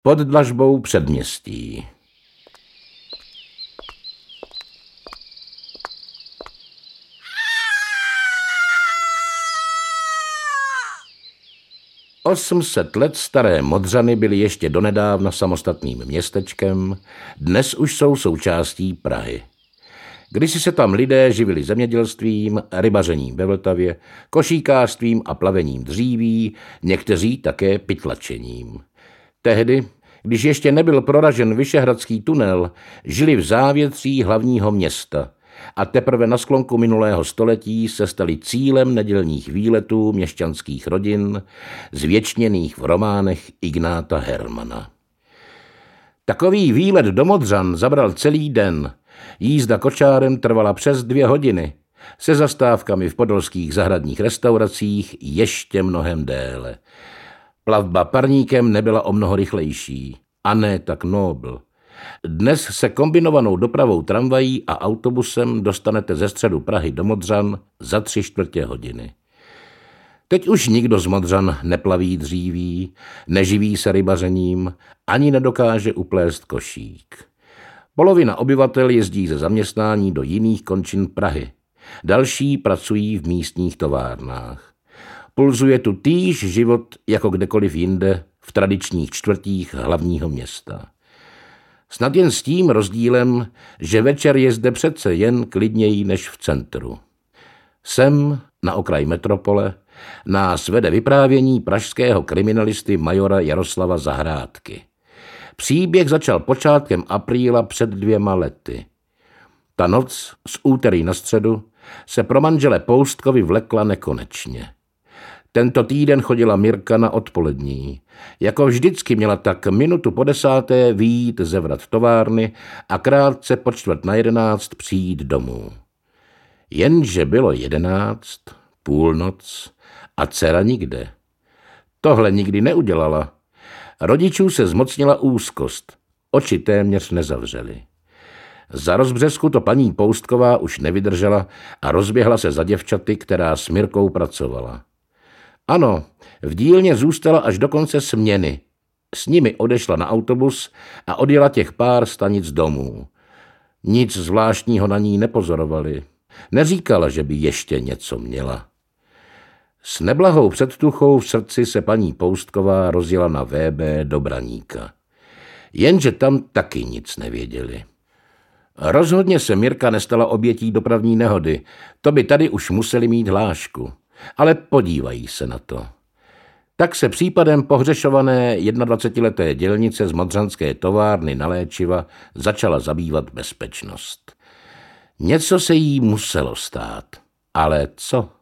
pod dlažbou předměstí. Osmset let staré Modřany byly ještě donedávna samostatným městečkem, dnes už jsou součástí Prahy. Kdysi se tam lidé živili zemědělstvím, rybařením ve Vltavě, košíkářstvím a plavením dříví, někteří také pytlačením. Tehdy, když ještě nebyl proražen Vyšehradský tunel, žili v závětří hlavního města a teprve na sklonku minulého století se stali cílem nedělních výletů měšťanských rodin, zvěčněných v románech Ignáta Hermana. Takový výlet do Modřan zabral celý den. Jízda kočárem trvala přes 2 hodiny, se zastávkami v podolských zahradních restauracích ještě mnohem déle. Plavba parníkem nebyla o mnoho rychlejší, a ne tak nobl. Dnes se kombinovanou dopravou tramvají a autobusem dostanete ze středu Prahy do Modřan za 3/4 hodiny. Teď už nikdo z Modřan neplaví dříví, neživí se rybařením, ani nedokáže uplést košík. Polovina obyvatel jezdí ze zaměstnání do jiných končin Prahy. Další pracují v místních továrnách. Pulzuje tu týž život jako kdekoliv jinde v tradičních čtvrtích hlavního města. Snad jen s tím rozdílem, že večer je zde přece jen klidněji než v centru. Sem, na okraj metropole, nás vede vyprávění pražského kriminalisty majora Jaroslava Zahrádky. Příběh začal počátkem apríla před 2 lety. Ta noc z úterý na středu se pro manžele Poustkovi vlekla nekonečně. Tento týden chodila Mirka na odpolední. Jako vždycky měla tak 10:45 vyjít ze vrat továrny a krátce po 10:45 přijít domů. Jenže bylo 11, půlnoc a dcera nikde. Tohle nikdy neudělala. Rodičů se zmocnila úzkost. Oči téměř nezavřely. Za rozbřesku to paní Poustková už nevydržela a rozběhla se za děvčaty, která s Mirkou pracovala. Ano, v dílně zůstala až do konce směny. S nimi odešla na autobus a odjela těch pár stanic domů. Nic zvláštního na ní nepozorovali. Neříkala, že by ještě něco měla. S neblahou předtuchou v srdci se paní Poustková rozjela na VB do Braníka. Jenže tam taky nic nevěděli. Rozhodně se Mirka nestala obětí dopravní nehody. To by tady už museli mít hlášku. Ale podívají se na to. Tak se případem pohřešované 21leté dělnice z modřanské továrny na léčiva začala zabývat bezpečnost. Něco se jí muselo stát. Ale co?